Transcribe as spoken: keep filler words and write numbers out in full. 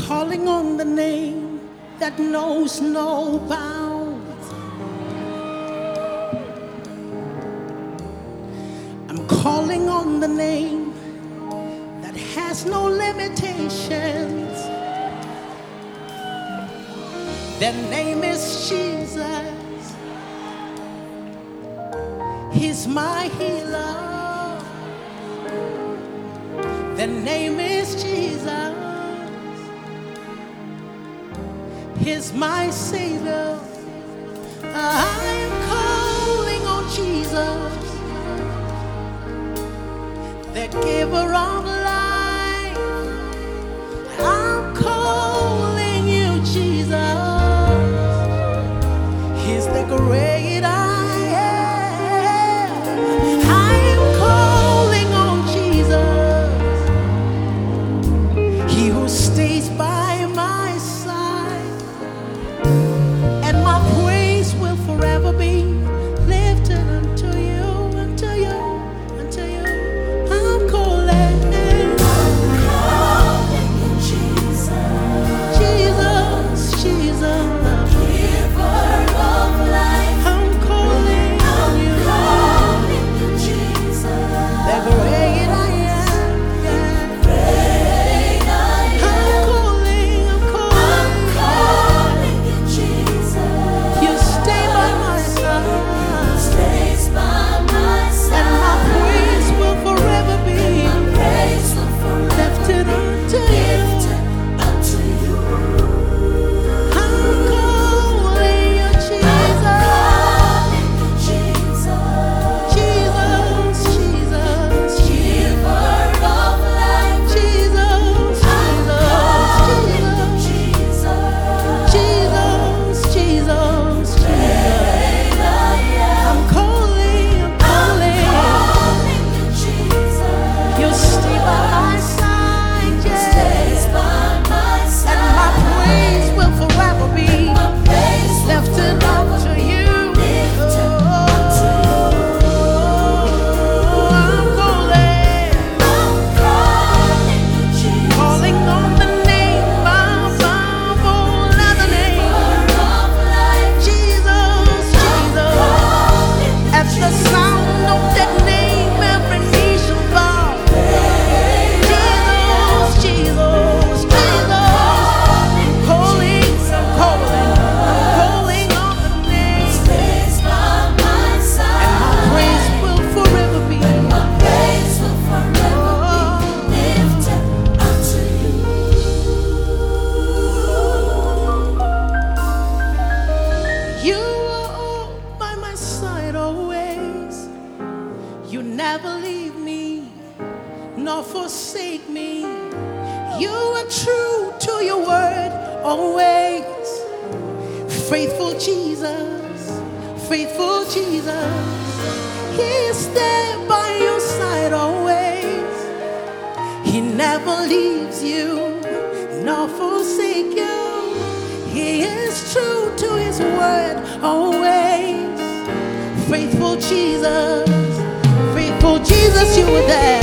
calling on the name that knows no bounds. I'm calling on the name that has no limitations. Their name is Jesus. He's my healer. The name is Jesus. He's my Savior. I am calling on Jesus, the giver of life. I'm calling you, Jesus. He's the great I am. I am calling on Jesus, He who stays by my side, and my praise will forever be lifted unto you, unto you, unto you. I'm calling, I'm calling you, Jesus, Jesus, Jesus. You never leave me, nor forsake me. You are true to your word, always. Faithful Jesus, faithful Jesus. He is there by your side always. He never leaves you, nor forsake you. He is true to his word, always. Faithful Jesus, faithful Jesus, you were there.